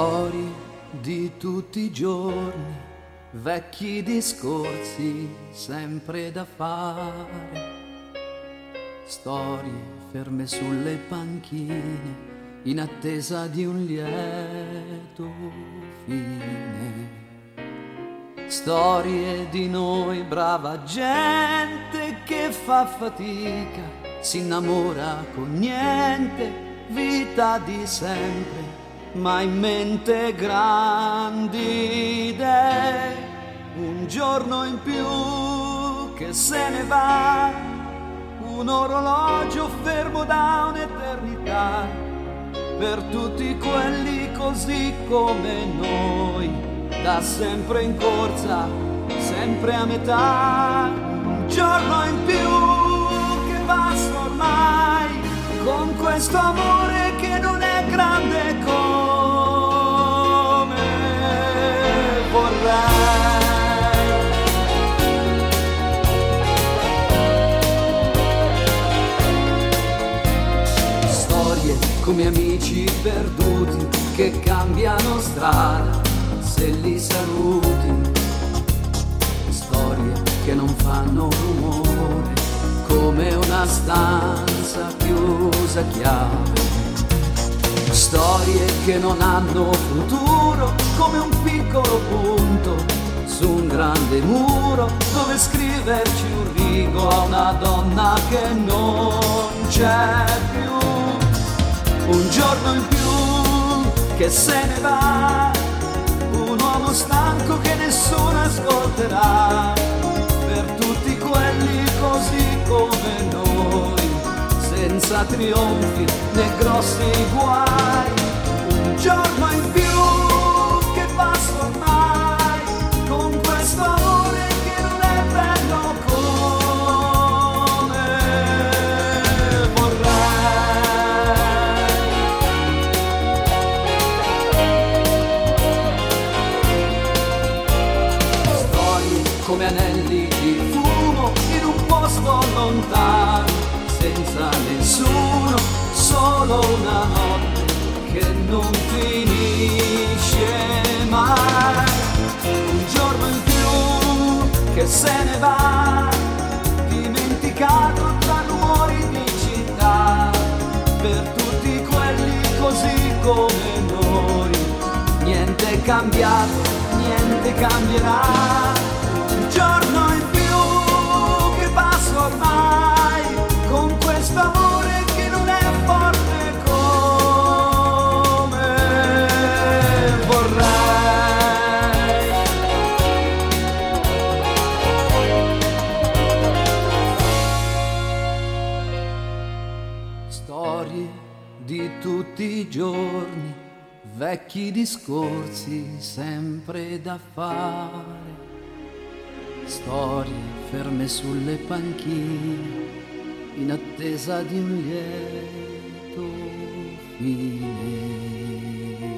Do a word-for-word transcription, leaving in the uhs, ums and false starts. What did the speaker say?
Storie di tutti i giorni, vecchi discorsi sempre da fare. Storie ferme sulle panchine in attesa di un lieto fine. Storie di noi, brava gente che fa fatica, si innamora con niente, vita di sempre, ma in mente grandi idee. Un giorno in più che se ne va, un orologio fermo da un'eternità, per tutti quelli così come noi, da sempre in corsa, sempre a metà. Un giorno in più che basta ormai, con questo amore che non è grande come vorrei. Storie come amici perduti che cambiano strada se li saluti. Storie che non fanno rumore come una stanza chiusa a chiave. Storie che non hanno futuro come un piccolo punto su un grande muro, dove scriverci un rigo a una donna che non c'è più. Un giorno in più che se ne va, un uomo stanco che nessuno ascolterà, per tutti quelli così come noi, senza trionfi né grossi guai. Un giorno in più che passa ormai, con questo amore che non è bello come vorrei. Storie come anelli di fumo in un posto lontano, senza nessuno, solo una notte che non finisce mai. Un giorno in più che se ne va, dimenticato tra rumori di città, per tutti quelli così come noi. Niente è cambiato, niente cambierà. Un giorno in più che passa ormai, con questo amore che non è forte come vorrei. Storie di tutti i giorni, vecchi discorsi sempre da fare. Storie ferme sulle panchine in attesa di un lieto fine.